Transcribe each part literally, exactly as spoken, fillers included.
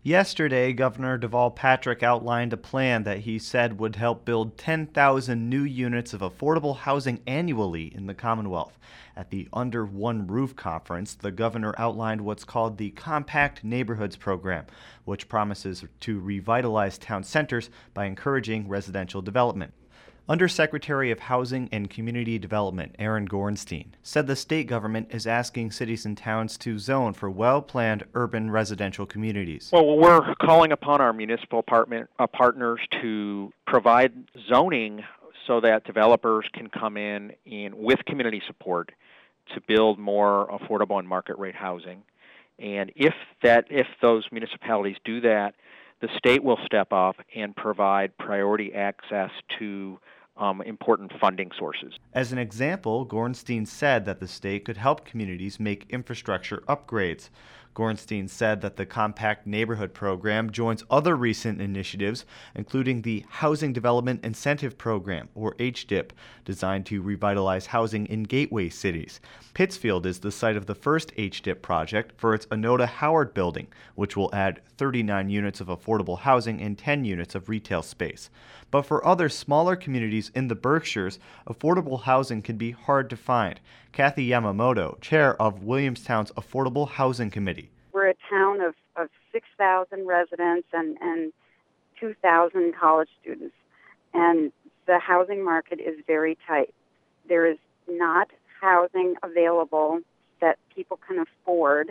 Yesterday, Governor Deval Patrick outlined a plan that he said would help build ten thousand new units of affordable housing annually in the Commonwealth. At the Under One Roof conference, the governor outlined what's called the Compact Neighborhoods Program, which promises to revitalize town centers by encouraging residential development. Undersecretary of Housing and Community Development Aaron Gorenstein said the state government is asking cities and towns to zone for well-planned urban residential communities. Well, we're calling upon our municipal apartment, uh, partners to provide zoning so that developers can come in and, with community support, to build more affordable and market rate housing. And if that, if those municipalities do that, the state will step up and provide priority access to um, important funding sources. As an example, Gorenstein said that the state could help communities make infrastructure upgrades. Gorenstein said that the Compact Neighborhood Program joins other recent initiatives, including the Housing Development Incentive Program, or H D I P, designed to revitalize housing in gateway cities. Pittsfield is the site of the first H D I P project for its Onoda Howard building, which will add thirty-nine units of affordable housing and ten units of retail space. But for other smaller communities in the Berkshires, affordable housing can be hard to find. Kathy Yamamoto, chair of Williamstown's Affordable Housing Committee. We're a town of, of six thousand residents and, and two thousand college students, and the housing market is very tight. There is not housing available that people can afford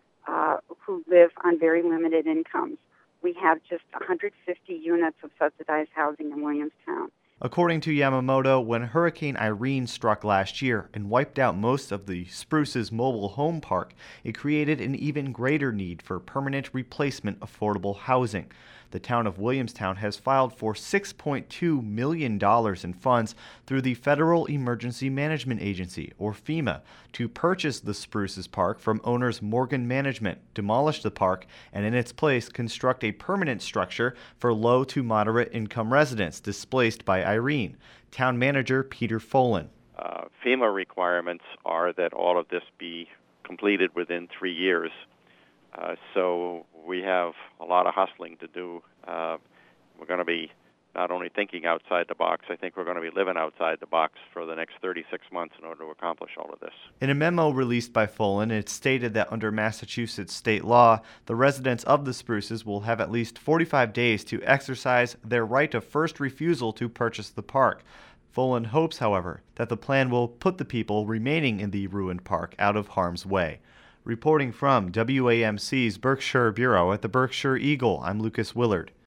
uh, who live on very limited incomes. We have just one hundred fifty units of subsidized housing in Williamstown. According to Yamamoto, when Hurricane Irene struck last year and wiped out most of the Spruce's mobile home park, it created an even greater need for permanent replacement affordable housing. The town of Williamstown has filed for six point two million dollars in funds through the Federal Emergency Management Agency, or FEMA, to purchase the Spruce's park from owners Morgan Management, demolish the park, and in its place construct a permanent structure for low to moderate income residents displaced by Irene. Town manager Peter Folan. Uh, FEMA requirements are that all of this be completed within three years. Uh, so we have a lot of hustling to do. Uh, we're going to be not only thinking outside the box, I think we're going to be living outside the box for the next thirty-six months in order to accomplish all of this. In a memo released by Folan, it stated that under Massachusetts state law, the residents of the Spruces will have at least forty-five days to exercise their right of first refusal to purchase the park. Folan hopes, however, that the plan will put the people remaining in the ruined park out of harm's way. Reporting from W A M C's Berkshire Bureau at the Berkshire Eagle, I'm Lucas Willard.